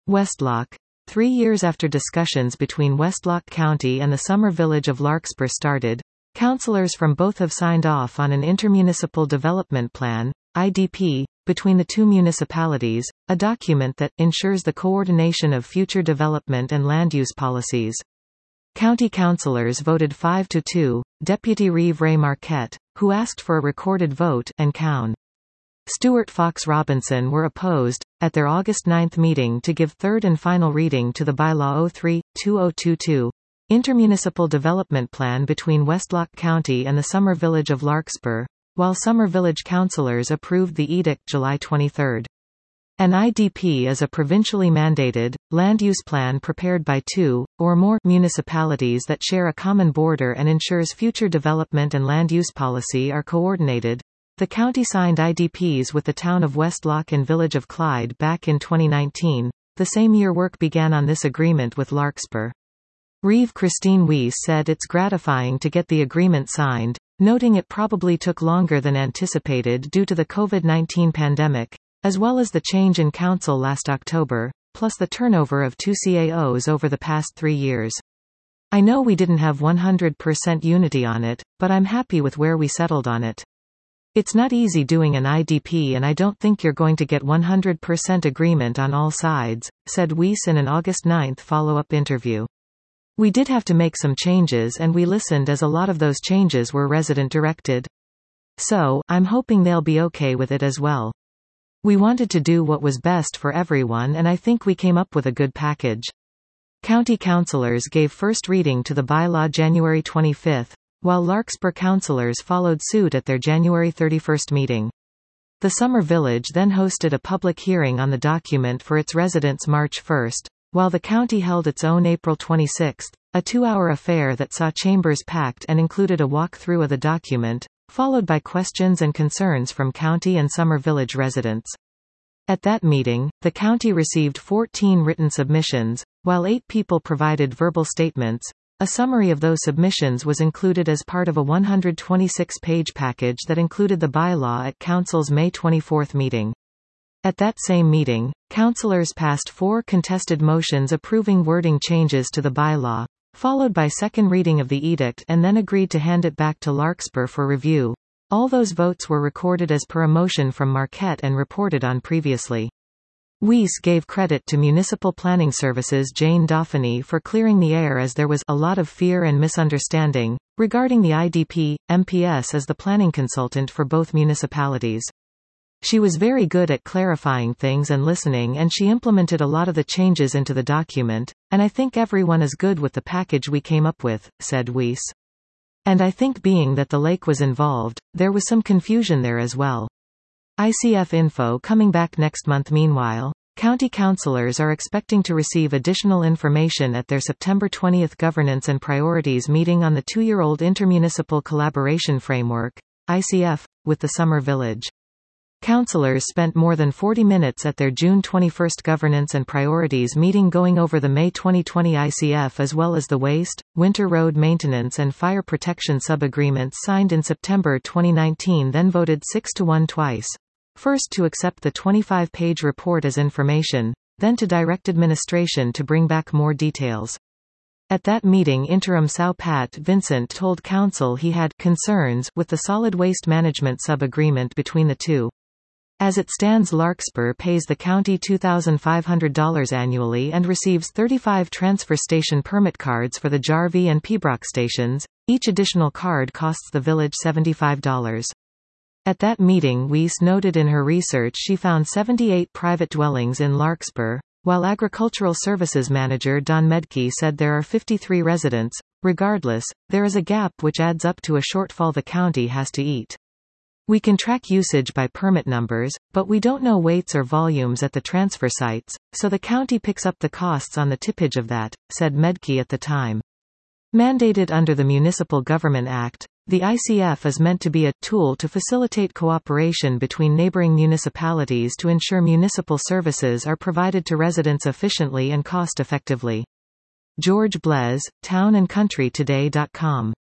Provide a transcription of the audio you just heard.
Westlock. 3 years after discussions between Westlock County and the summer village of Larkspur started, councillors from both have signed off on an Intermunicipal Development Plan, IDP, between the two municipalities, a document that ensures the coordination of future development and land use policies. County councillors voted 5-2, Deputy Reeve Ray Marquette, who asked for a recorded vote, and Cown. Stuart Fox Robinson were opposed, at their August 9 meeting to give third and final reading to the Bylaw 03-2022, Intermunicipal Development Plan between Westlock County and the summer village of Larkspur, while Summer Village councillors approved the edict July 23. An IDP is a provincially mandated, land use plan prepared by two, or more, municipalities that share a common border and ensures future development and land use policy are coordinated. The county signed IDPs with the town of Westlock and village of Clyde back in 2019, the same year work began on this agreement with Larkspur. Reeve Christine Weiss said it's gratifying to get the agreement signed, noting it probably took longer than anticipated due to the COVID-19 pandemic, as well as the change in council last October, plus the turnover of 2 CAOs over the past 3 years. I know we didn't have 100% unity on it, but I'm happy with where we settled on it. It's not easy doing an IDP, and I don't think you're going to get 100% agreement on all sides, said Weiss in an August 9 follow-up interview. We did have to make some changes, and we listened as a lot of those changes were resident-directed. So, I'm hoping they'll be okay with it as well. We wanted to do what was best for everyone, and I think we came up with a good package. County councillors gave first reading to the bylaw January 25, while Larkspur councillors followed suit at their January 31 meeting. The Summer Village then hosted a public hearing on the document for its residents March 1. While the county held its own April 26, a 2-hour affair that saw chambers packed and included a walkthrough of the document, followed by questions and concerns from county and Summer Village residents. At that meeting, the county received 14 written submissions, while 8 people provided verbal statements. A summary of those submissions was included as part of a 126-page package that included the bylaw at Council's May 24 meeting. At that same meeting, councillors passed 4 contested motions approving wording changes to the bylaw, followed by second reading of the edict, and then agreed to hand it back to Larkspur for review. All those votes were recorded as per a motion from Marquette and reported on previously. Weiss gave credit to Municipal Planning Services Jane Dauphiny for clearing the air, as there was a lot of fear and misunderstanding regarding the IDP. MPS is the planning consultant for both municipalities. She was very good at clarifying things and listening, and she implemented a lot of the changes into the document, and I think everyone is good with the package we came up with, said Weiss. And I think being that the lake was involved, there was some confusion there as well. ICF info coming back next month. Meanwhile, county councillors are expecting to receive additional information at their September 20 Governance and Priorities meeting on the 2-year-old Intermunicipal Collaboration Framework, ICF, with the Summer Village. Councillors spent more than 40 minutes at their June 21 Governance and Priorities meeting going over the May 2020 ICF as well as the waste, winter road maintenance and fire protection sub-agreements signed in September 2019, then voted 6-1 twice. First to accept the 25-page report as information, then to direct administration to bring back more details. At that meeting, Interim São Pat Vincent told Council he had concerns with the solid waste management sub-agreement between the two. As it stands, Larkspur pays the county $2,500 annually and receives 35 transfer station permit cards for the Jarvie and Pembroke stations. Each additional card costs the village $75. At that meeting, Weiss noted in her research she found 78 private dwellings in Larkspur, while Agricultural Services Manager Don Medke said there are 53 residents. Regardless, there is a gap which adds up to a shortfall the county has to eat. We can track usage by permit numbers, but we don't know weights or volumes at the transfer sites, so the county picks up the costs on the tippage of that, said Medke at the time. Mandated under the Municipal Government Act, the ICF is meant to be a tool to facilitate cooperation between neighboring municipalities to ensure municipal services are provided to residents efficiently and cost-effectively. George Blez, townandcountrytoday.com